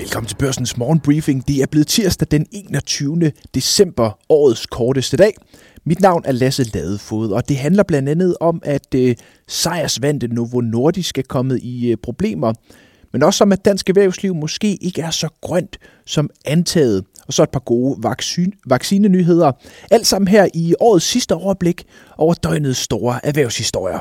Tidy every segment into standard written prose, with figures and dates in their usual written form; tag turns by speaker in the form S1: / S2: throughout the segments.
S1: Velkommen til Børsens morgenbriefing. Det er blevet tirsdag den 21. december, årets korteste dag. Mit navn er Lasse Ladefod, og det handler blandt andet om, at sejrsvante Novo Nordisk er kommet i problemer, men også om, at dansk erhvervsliv måske ikke er så grønt som antaget. Og så et par gode vaccinenyheder. Alt sammen her i årets sidste overblik over døgnets store erhvervshistorier.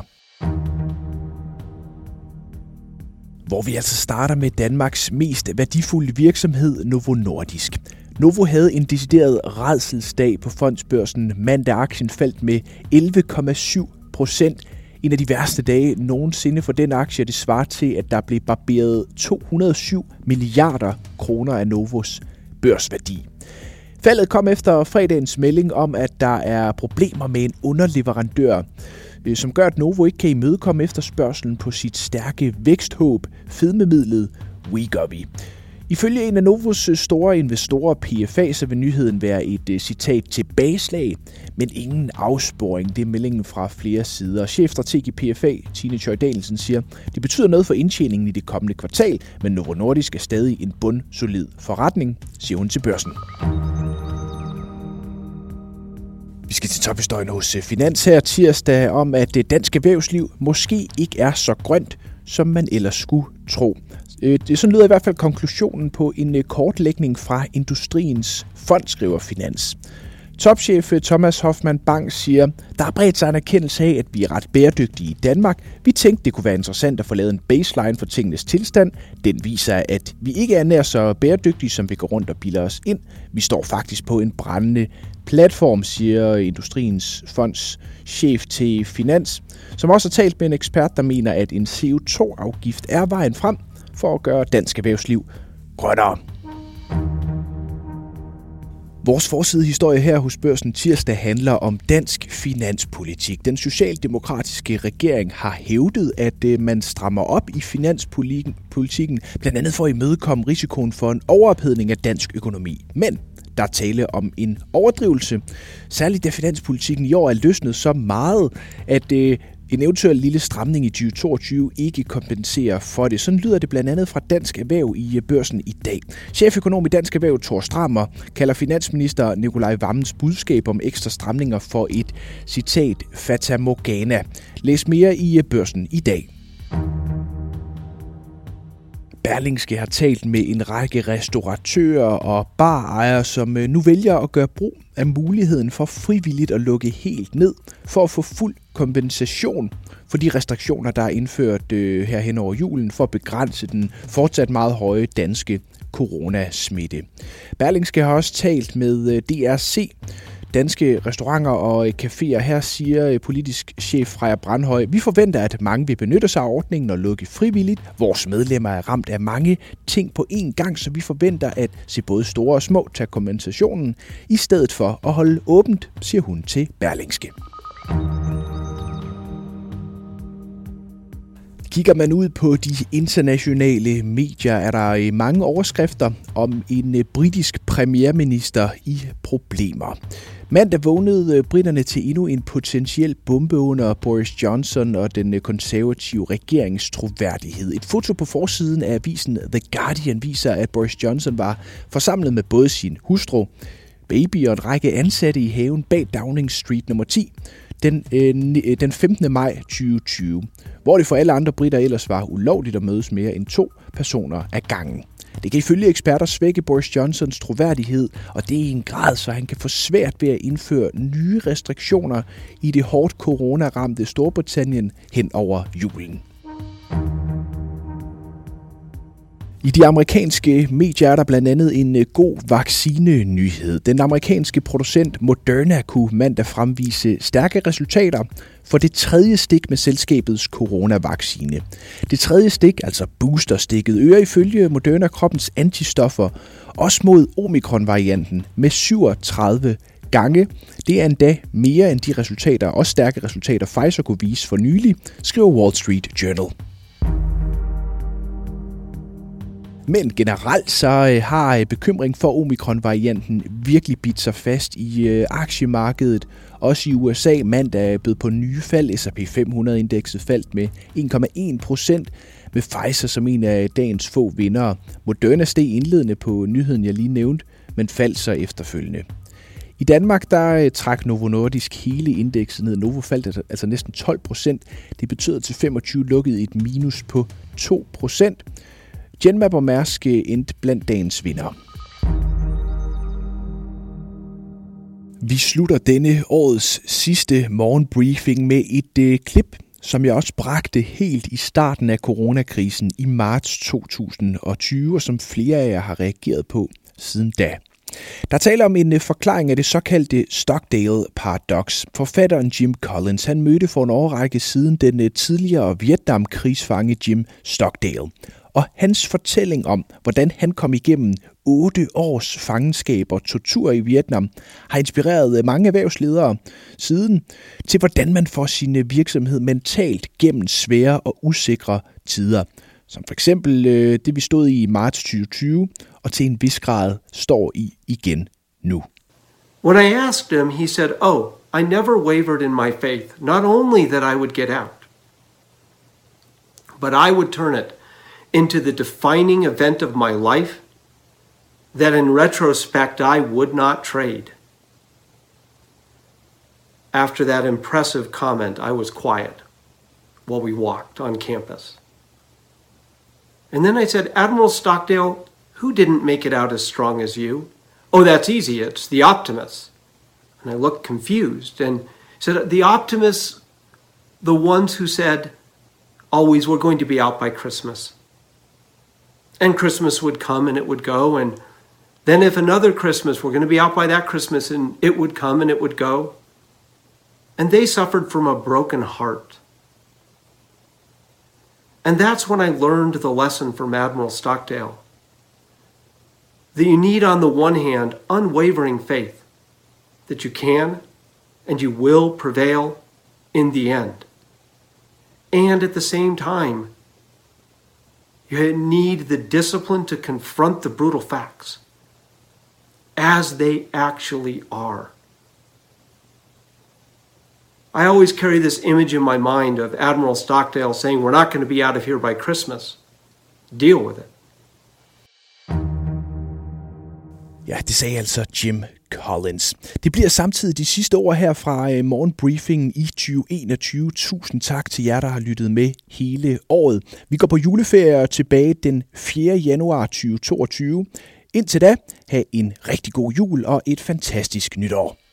S1: Hvor vi altså starter med Danmarks mest værdifulde virksomhed, Novo Nordisk. Novo havde en decideret rædselsdag på fondsbørsen mandag. Aktien faldt med 11,7%. En af de værste dage nogensinde for den aktie. Det svarer til, at der blev barberet 207 milliarder kroner af Novos børsværdi. Faldet kom efter fredagens melding om, at der er problemer med en underleverandør, som gør, at Novo ikke kan imødekomme efterspørgselen på sit stærke væksthåb, fedmemidlet Wegovy. Ifølge en af Novos store investorer, PFA, så vil nyheden være et citat tilbageslag, men ingen afsporing. Det er meldingen fra flere sider. Chefstrateg i PFA, Tine Choi Danielsen, siger, det betyder noget for indtjeningen i det kommende kvartal, men Novo Nordisk er stadig en bundsolid forretning, siger hun til Børsen. Vi skal til tophistorien hos Finans her tirsdag om, at dansk erhvervsliv måske ikke er så grønt, som man ellers skulle tro. Sådan lyder i hvert fald konklusionen på en kortlægning fra Industriens Fond, skriver Finans. Topchef Thomas Hoffmann Bang siger, der er bredt sig en erkendelse af, at vi er ret bæredygtige i Danmark. Vi tænkte, det kunne være interessant at få lavet en baseline for tingenes tilstand. Den viser, at vi ikke er nær så bæredygtige, som vi går rundt og bilder os ind. Vi står faktisk på en brændende platform, siger Industriens Fonds chef til Finans, som også har talt med en ekspert, der mener, at en CO2-afgift er vejen frem for at gøre dansk erhvervsliv grønnere. Vores forsidehistorie her hos Børsen tirsdag handler om dansk finanspolitik. Den socialdemokratiske regering har hævdet, at man strammer op i finanspolitikken, blandt andet for at imødekomme risikoen for en overophedning af dansk økonomi. Men der er tale om en overdrivelse, særligt da finanspolitikken i år er løsnet så meget, at en eventuel lille stramning i 2022 ikke kompenserer for det. Sådan lyder det blandt andet fra Dansk Erhverv i Børsen i dag. Cheføkonom i Dansk Erhverv, Thor Strammer, kalder finansminister Nicolai Wammens budskab om ekstra stramninger for et, citat, fatamorgana. Læs mere i Børsen i dag. Berlingske har talt med en række restauratører og barejere, som nu vælger at gøre brug af muligheden for frivilligt at lukke helt ned for at få fuld kompensation for de restriktioner, der er indført her hen over julen for at begrænse den fortsat meget høje danske coronasmitte. Berlingske har også talt med DRC, Danske Restauranter og Caféer. Her siger politisk chef Freja Brandhøj, vi forventer, at mange vil benytte sig af ordningen og lukke frivilligt. Vores medlemmer er ramt af mange ting på én gang, så vi forventer at se både store og små tage kompensationen i stedet for at holde åbent, siger hun til Berlingske. Kigger man ud på de internationale medier, er der mange overskrifter om en britisk premierminister i problemer. Mandag vågnede briterne til endnu en potentiel bombe under Boris Johnson og den konservative regerings troværdighed. Et foto på forsiden af avisen The Guardian viser, at Boris Johnson var forsamlet med både sin hustru, baby og en række ansatte i haven bag Downing Street nummer 10 den 15. maj 2020, hvor det for alle andre briter ellers var ulovligt at mødes mere end 2 personer ad gangen. Det kan ifølge eksperter svække Boris Johnsons troværdighed, og det er i en grad, så han kan få svært ved at indføre nye restriktioner i det hårdt coronaramte Storbritannien hen over julen. I de amerikanske medier er der blandt andet en god vaccinenyhed. Den amerikanske producent Moderna kunne mandag fremvise stærke resultater for det 3. stik med selskabets coronavaccine. Det 3. stik, altså boosterstikket, øger ifølge Moderna kroppens antistoffer også mod omikron-varianten med 37 gange. Det er endda mere end de resultater, også stærke resultater, Pfizer kunne vise for nylig, skriver Wall Street Journal. Men generelt så har bekymring for omikron-varianten virkelig bidt sig fast i aktiemarkedet. Også i USA mandag bød på nye fald. S&P 500-indekset faldt med 1,1%, med Pfizer som en af dagens få vindere. Moderna steg indledende på nyheden, jeg lige nævnte, men faldt så efterfølgende. I Danmark der trak Novo Nordisk hele indekset ned. Novo faldt altså næsten 12%. Det betød til 25 lukket et minus på 2%. Genmab og Mærsk endte blandt dagens vinder. Vi slutter denne årets sidste morgenbriefing med et klip, som jeg også bragte helt i starten af coronakrisen i marts 2020, og som flere af jer har reageret på siden da. Der taler om en forklaring af det såkaldte Stockdale-paradoks. Forfatteren Jim Collins, han mødte for en årrække siden den tidligere Vietnam-krigsfange Jim Stockdale. Og hans fortælling om, hvordan han kom igennem 8 års fangenskab og tortur i Vietnam, har inspireret mange erhvervsledere siden til, hvordan man får sin virksomhed mentalt gennem svære og usikre tider. Som for eksempel det, vi stod i marts 2020, og til en vis grad står i igen nu.
S2: When I asked him, he said, I never wavered in my faith. Not only that I would get out, but I would turn it into the defining event of my life that in retrospect I would not trade. After that impressive comment, I was quiet while we walked on campus. And then I said, Admiral Stockdale, who didn't make it out as strong as you? Oh, that's easy. It's the optimists. And I looked confused and said, the optimists, the ones who said, always we're going to be out by Christmas. And Christmas would come and it would go. And then if another Christmas, we're going to be out by that Christmas and it would come and it would go. And they suffered from a broken heart. And that's when I learned the lesson from Admiral Stockdale. That you need, on the one hand, unwavering faith that you can and you will prevail in the end. And at the same time, you need the discipline to confront the brutal facts as they actually are. I always carry this image in my mind of Admiral Stockdale saying, we're not going to be out of here by Christmas. Deal with it.
S1: Ja, det sagde altså Jim Collins. Det bliver samtidig de sidste ord her fra morgenbriefingen i 2021. Tusind tak til jer, der har lyttet med hele året. Vi går på juleferie tilbage den 4. januar 2022. Indtil da, have en rigtig god jul og et fantastisk nytår.